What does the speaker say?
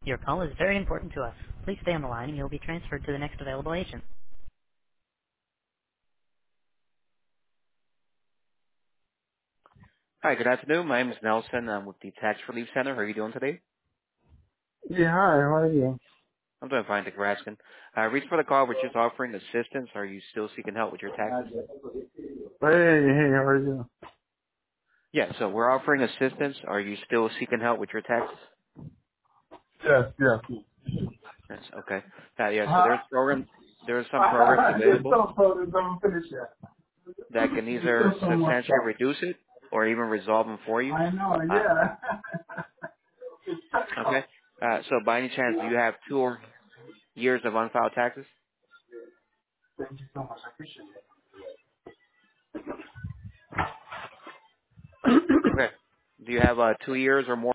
Your call is very important to us. Please stay on the line and you'll be transferred to the next available agent. Hi, good afternoon. My name is Nelson. I'm with the Tax Relief Center. How are you doing today? Yeah, hi, how are you? I'm doing fine, thank you for asking. Reason for the call, we're just offering assistance. Are you still seeking help with your taxes? Hey, how are you? Yeah, so we're offering assistance. Are you still seeking help with your taxes? Yes, yes. Yes, okay. Yeah, so Huh? there's some programs Just available don't finish yet. that can There's either still so much substantially stuff. reduce it or even resolve them for you. I know, Uh, yeah. okay. So by any chance, do you have 2 years of unfiled taxes? Thank you so much, I appreciate it. Okay. Do you have 2 years or more